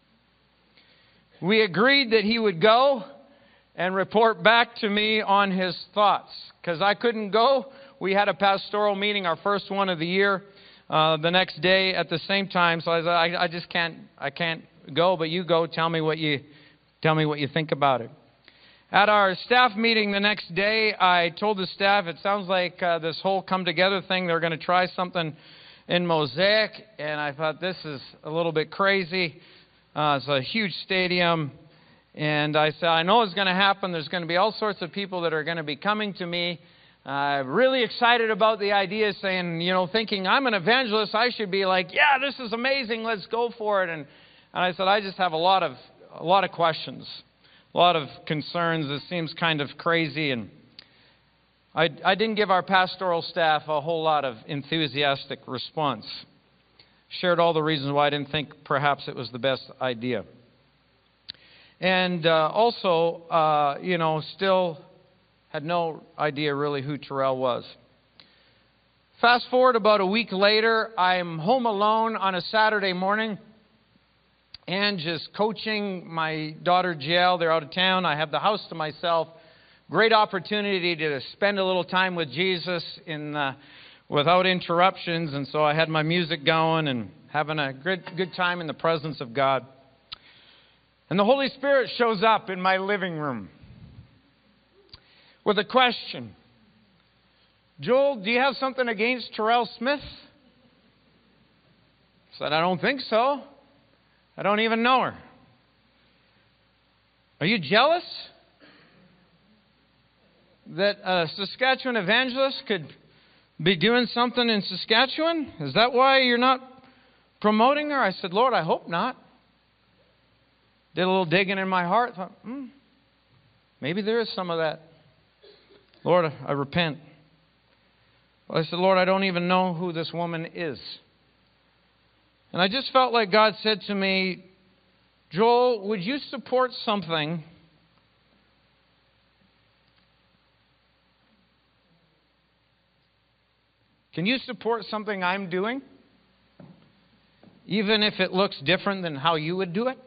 We agreed that he would go and report back to me on his thoughts. Because I couldn't go, we had a pastoral meeting, our first one of the year, uh, the next day at the same time. So I said, I, I just can't, I can't go, but you go. Tell me what you, tell me what you think about it. At our staff meeting the next day, I told the staff, it sounds like uh, this whole come together thing, they're going to try something in Mosaic, and I thought this is a little bit crazy. Uh, it's a huge stadium, and I said, I know it's going to happen. There's going to be all sorts of people that are going to be coming to me, uh, really excited about the idea, saying, you know, thinking I'm an evangelist, I should be like, yeah, this is amazing, let's go for it. And, and I said, I just have a lot of a lot of questions, a lot of concerns. This seems kind of crazy, and I, I didn't give our pastoral staff a whole lot of enthusiastic response. Shared all the reasons why I didn't think perhaps it was the best idea. And uh, also, uh, you know, still had no idea really who Terrell was. Fast forward about a week later, I'm home alone on a Saturday morning and just coaching my daughter Jill. They're out of town. I have the house to myself. Great opportunity to spend a little time with Jesus in uh, without interruptions, and so I had my music going and having a good good time in the presence of God. And the Holy Spirit shows up in my living room with a question. Joel, do you have something against Terrell Smith? I said, I don't think so. I don't even know her. Are you jealous that a Saskatchewan evangelist could be doing something in Saskatchewan? Is that why you're not promoting her? I said, Lord, I hope not. Did a little digging in my heart. Thought, hmm, maybe there is some of that. Lord, I repent. Well, I said, Lord, I don't even know who this woman is. And I just felt like God said to me, Joel, would you support something Can you support something I'm doing, even if it looks different than how you would do it?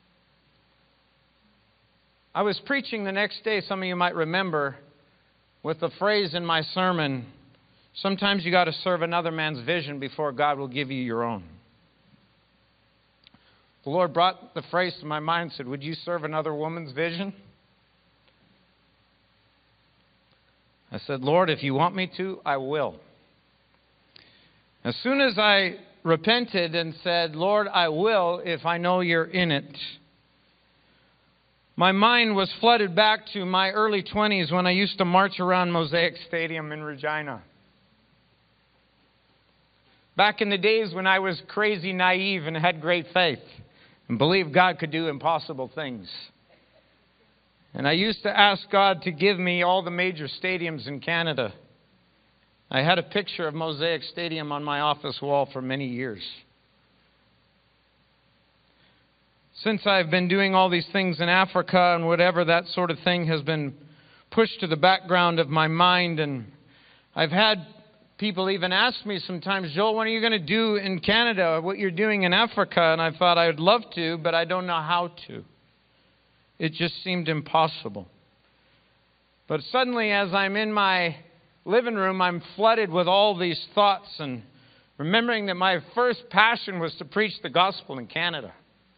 I was preaching the next day, some of you might remember, with the phrase in my sermon, sometimes you got to serve another man's vision before God will give you your own. The Lord brought the phrase to my mind and said, would you serve another woman's vision? I said, Lord, if you want me to, I will. As soon as I repented and said, Lord, I will if I know you're in it, my mind was flooded back to my early twenties when I used to march around Mosaic Stadium in Regina. Back in the days when I was crazy naive and had great faith and believed God could do impossible things. And I used to ask God to give me all the major stadiums in Canada. I had a picture of Mosaic Stadium on my office wall for many years. Since I've been doing all these things in Africa and whatever, that sort of thing has been pushed to the background of my mind. And I've had people even ask me sometimes, Joel, when are you going to do in Canada what you're doing in Africa? And I thought I would love to, but I don't know how to. It just seemed impossible. But suddenly, as I'm in my living room, I'm flooded with all these thoughts and remembering that my first passion was to preach the gospel in Canada.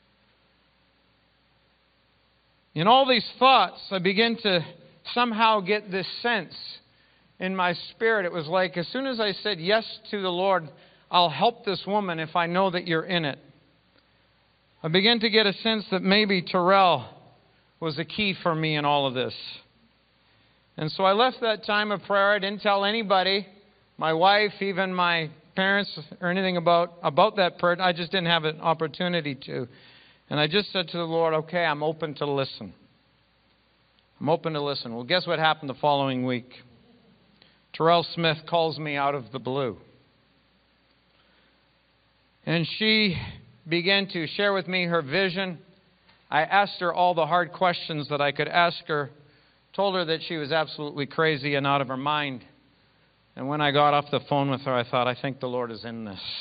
In all these thoughts, I began to somehow get this sense in my spirit. It was like as soon as I said yes to the Lord, I'll help this woman if I know that you're in it. I began to get a sense that maybe Terrell was the key for me in all of this. And so I left that time of prayer. I didn't tell anybody, my wife, even my parents, or anything about, about that prayer. I just didn't have an opportunity to. And I just said to the Lord, okay, I'm open to listen. I'm open to listen. Well, guess what happened the following week? Terrell Smith calls me out of the blue. And she began to share with me her vision. I asked her all the hard questions that I could ask her. Told her that she was absolutely crazy and out of her mind. And when I got off the phone with her, I thought, I think the Lord is in this.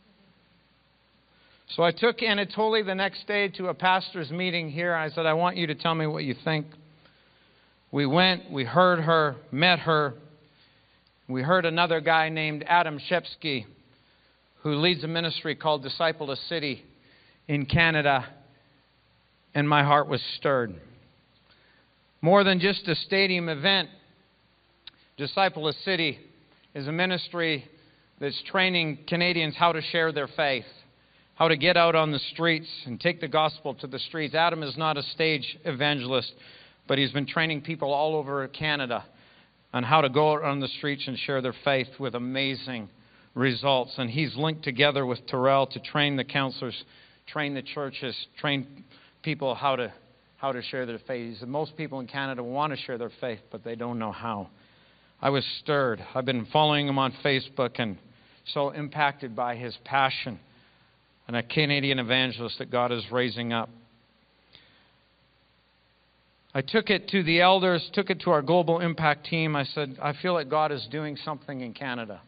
So I took Anatoly the next day to a pastor's meeting here. I said, I want you to tell me what you think. We went, we heard her, met her. We heard another guy named Adam Shepsky, who leads a ministry called Disciple a City in Canada. And my heart was stirred. More than just a stadium event, Disciple a City is a ministry that's training Canadians how to share their faith, how to get out on the streets and take the gospel to the streets. Adam is not a stage evangelist, but he's been training people all over Canada on how to go out on the streets and share their faith with amazing results. And he's linked together with Terrell to train the counselors, train the churches, train people how to how to share their faith. He said most people in Canada want to share their faith, but they don't know how. I was stirred. I've been following him on Facebook and so impacted by his passion and a Canadian evangelist that God is raising up. I took it to the elders, took it to our global impact team. I said, I feel like God is doing something in Canada.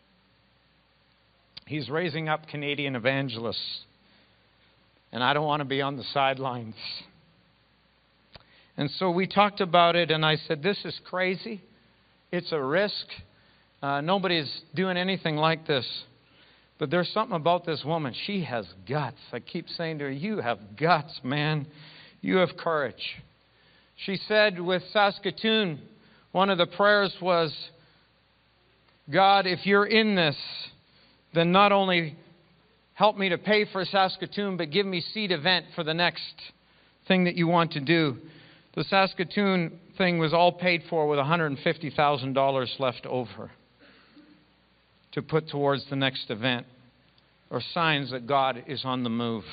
He's raising up Canadian evangelists. And I don't want to be on the sidelines. And so we talked about it, and I said, this is crazy. It's a risk. Uh, nobody's doing anything like this. But there's something about this woman. She has guts. I keep saying to her, you have guts, man. You have courage. She said with Saskatoon, one of the prayers was, God, if you're in this, then not only help me to pay for Saskatoon, but give me seed event for the next thing that you want to do. The Saskatoon thing was all paid for with one hundred fifty thousand dollars left over to put towards the next event, or signs that God is on the move.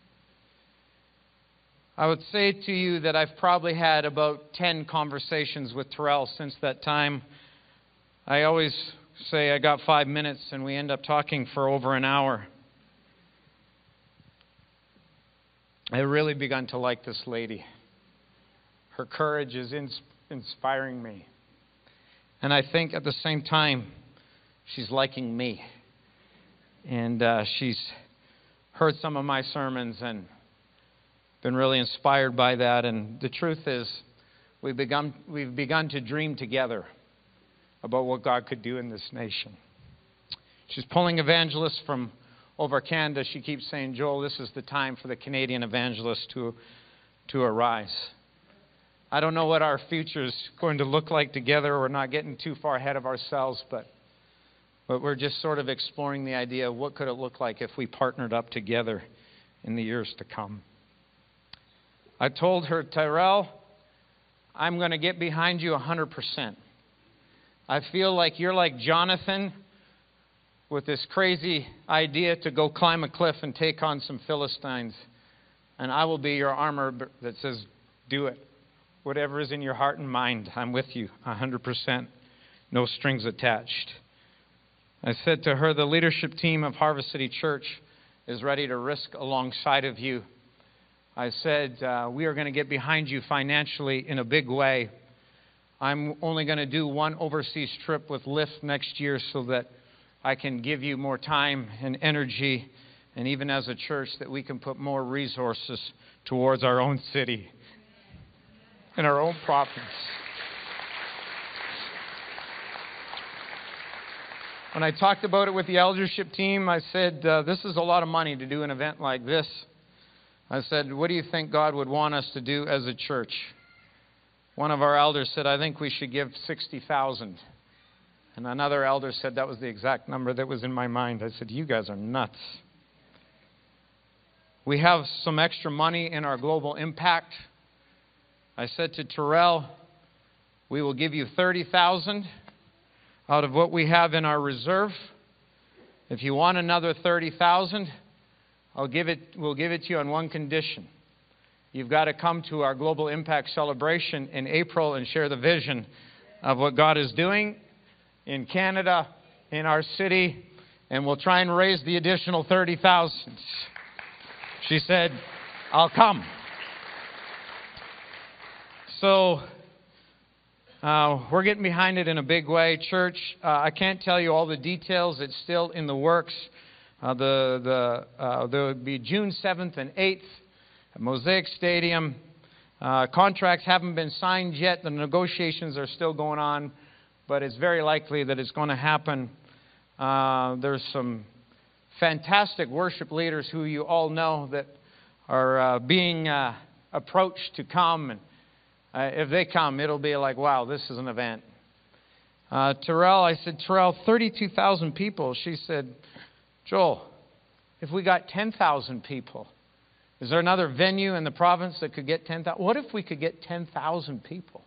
I would say to you that I've probably had about ten conversations with Terrell since that time. I always say I got five minutes and we end up talking for over an hour. I really begun to like this lady. Her courage is ins- inspiring me. And I think at the same time, she's liking me. And uh, she's heard some of my sermons and been really inspired by that. And the truth is, we've begun, we've begun to dream together about what God could do in this nation. She's pulling evangelists from over Canada. She keeps saying, Joel, this is the time for the Canadian evangelists to, to arise. I don't know what our future is going to look like together. We're not getting too far ahead of ourselves, but, but we're just sort of exploring the idea of what could it look like if we partnered up together in the years to come. I told her, Tyrell, I'm going to get behind you one hundred percent. I feel like you're like Jonathan with this crazy idea to go climb a cliff and take on some Philistines. And I will be your armor that says, do it. Whatever is in your heart and mind, I'm with you one hundred percent. No strings attached. I said to her, the leadership team of Harvest City Church is ready to risk alongside of you. I said, uh, we are going to get behind you financially in a big way. I'm only going to do one overseas trip with Lyft next year so that I can give you more time and energy, and even as a church that we can put more resources towards our own city and our own province. When I talked about it with the eldership team, I said, uh, this is a lot of money to do an event like this. I said, what do you think God would want us to do as a church? One of our elders said, I think we should give sixty thousand dollars. And another elder said that was the exact number that was in my mind. I said, you guys are nuts. We have some extra money in our global impact. I said to Terrell, we will give you thirty thousand dollars out of what we have in our reserve. If you want another thirty thousand dollars, I'll give it, we'll give it to you on one condition. You've got to come to our Global Impact celebration in April and share the vision of what God is doing in Canada, in our city, and we'll try and raise the additional thirty thousand dollars. She said, I'll come. So uh, we're getting behind it in a big way. Church, uh, I can't tell you all the details. It's still in the works. Uh, the the uh, there will be June seventh and eighth at Mosaic Stadium. Uh, contracts haven't been signed yet. The negotiations are still going on, but it's very likely that it's going to happen. Uh, there's some fantastic worship leaders who you all know that are uh, being uh, approached to come. And uh, if they come, it'll be like, wow, this is an event. Uh, Terrell, I said, Terrell, thirty-two thousand people. She said, Joel, if we got ten thousand people, is there another venue in the province that could get ten thousand? What if we could get ten thousand people?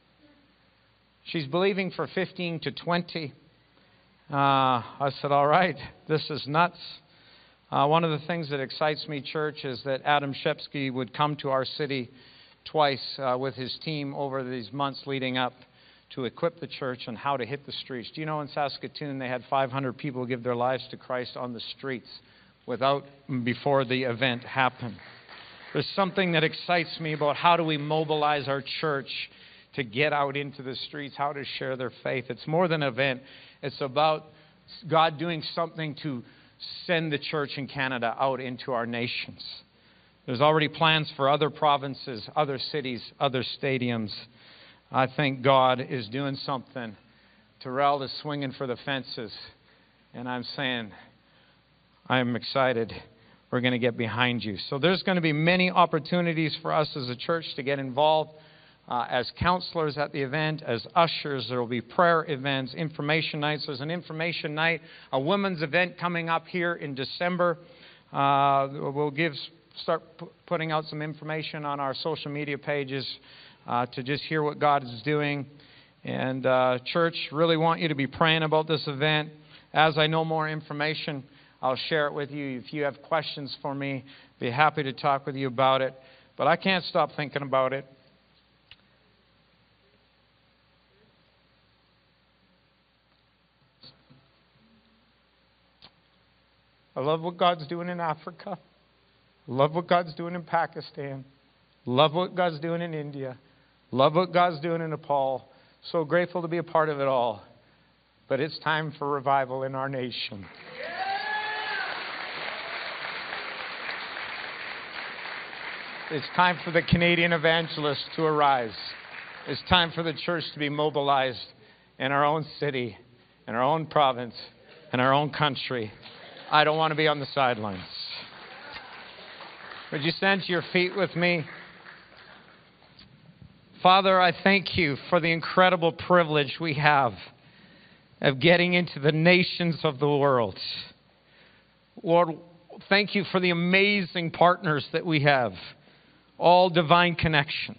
She's believing for fifteen to twenty. Uh, I said, all right, this is nuts. Uh, one of the things that excites me, church, is that Adam Shepsky would come to our city twice uh, with his team over these months leading up to equip the church on how to hit the streets. Do you know in Saskatoon they had five hundred people give their lives to Christ on the streets without before the event happened? There's something that excites me about how do we mobilize our church to get out into the streets, how to share their faith. It's more than an event. It's about God doing something to send the church in Canada out into our nations. There's already plans for other provinces, other cities, other stadiums. I think God is doing something. Terrell is swinging for the fences. And I'm saying, I'm excited. We're going to get behind you. So there's going to be many opportunities for us as a church to get involved. Uh, as counselors at the event, as ushers, there will be prayer events, information nights. There's an information night, a women's event coming up here in December. Uh, we'll give start p- putting out some information on our social media pages uh, to just hear what God is doing. And uh, church, really want you to be praying about this event. As I know more information, I'll share it with you. If you have questions for me, be happy to talk with you about it. But I can't stop thinking about it. I love what God's doing in Africa. Love what God's doing in Pakistan. Love what God's doing in India. Love what God's doing in Nepal. So grateful to be a part of it all. But it's time for revival in our nation. It's time for the Canadian evangelists to arise. It's time for the church to be mobilized in our own city, in our own province, in our own country. I don't want to be on the sidelines. Would you stand to your feet with me? Father, I thank you for the incredible privilege we have of getting into the nations of the world. Lord, thank you for the amazing partners that we have, all divine connections.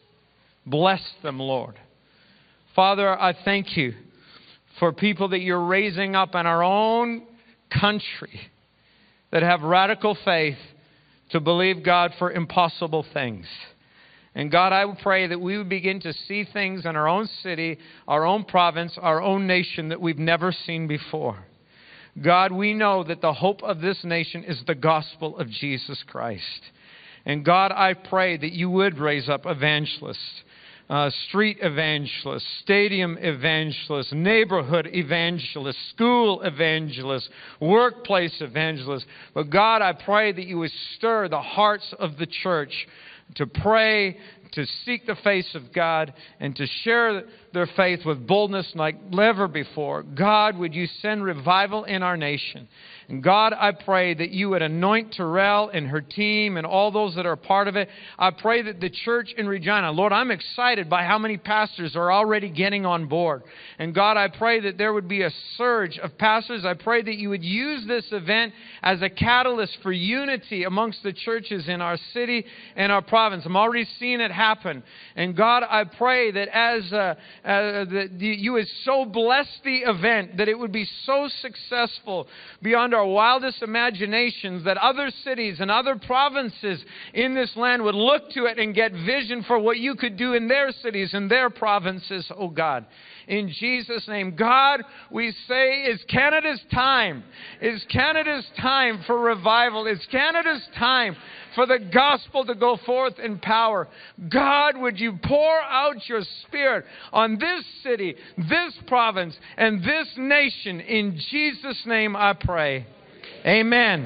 Bless them, Lord. Father, I thank you for people that you're raising up in our own country that have radical faith to believe God for impossible things. And God, I pray that we would begin to see things in our own city, our own province, our own nation that we've never seen before. God, we know that the hope of this nation is the gospel of Jesus Christ. And God, I pray that you would raise up evangelists, uh, street evangelists, stadium evangelists, neighborhood evangelists, school evangelists, workplace evangelists. But God, I pray that you would stir the hearts of the church to pray, to seek the face of God, and to share their faith with boldness like never before. God, would you send revival in our nation? And God, I pray that you would anoint Terrell and her team and all those that are part of it. I pray that the church in Regina, Lord, I'm excited by how many pastors are already getting on board. And God, I pray that there would be a surge of pastors. I pray that you would use this event as a catalyst for unity amongst the churches in our city and our province. I'm already seeing it happen. And God, I pray that as uh, uh, that you would so bless the event, that it would be so successful beyond our wildest imaginations, that other cities and other provinces in this land would look to it and get vision for what you could do in their cities and their provinces, oh God. In Jesus' name, God, we say it's Canada's time. It's Canada's time for revival. It's Canada's time for the gospel to go forth in power. God, would you pour out your Spirit on this city, this province, and this nation. In Jesus' name I pray. Amen.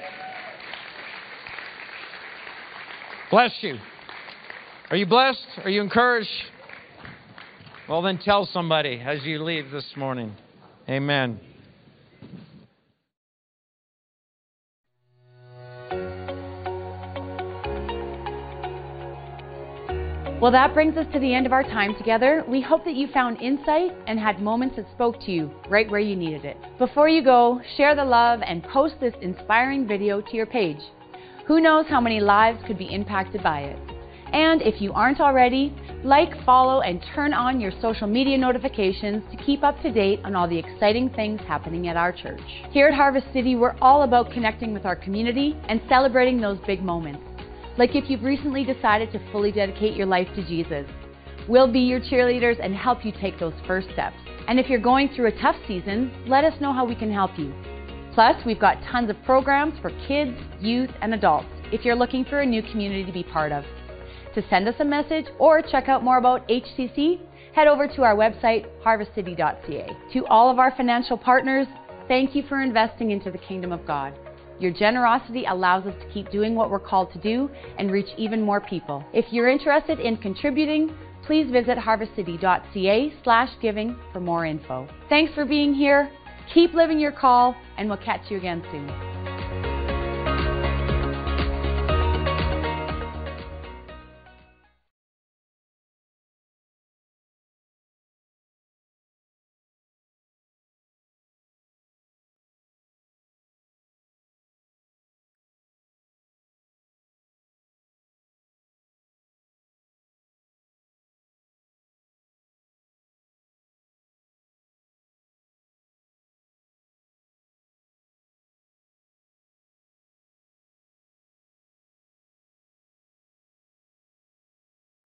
Bless you. Are you blessed? Are you encouraged? Well, then tell somebody as you leave this morning. Amen. Well, that brings us to the end of our time together. We hope that you found insight and had moments that spoke to you right where you needed it. Before you go, share the love and post this inspiring video to your page. Who knows how many lives could be impacted by it? And if you aren't already, like, follow, and turn on your social media notifications to keep up to date on all the exciting things happening at our church. Here at Harvest City, we're all about connecting with our community and celebrating those big moments. Like if you've recently decided to fully dedicate your life to Jesus. We'll be your cheerleaders and help you take those first steps. And if you're going through a tough season, let us know how we can help you. Plus, we've got tons of programs for kids, youth, and adults if you're looking for a new community to be part of. To send us a message or check out more about H C C, head over to our website, harvest city dot c a. To all of our financial partners, thank you for investing into the kingdom of God. Your generosity allows us to keep doing what we're called to do and reach even more people. If you're interested in contributing, please visit harvest city dot c a slash giving for more info. Thanks for being here. Keep living your call, and we'll catch you again soon.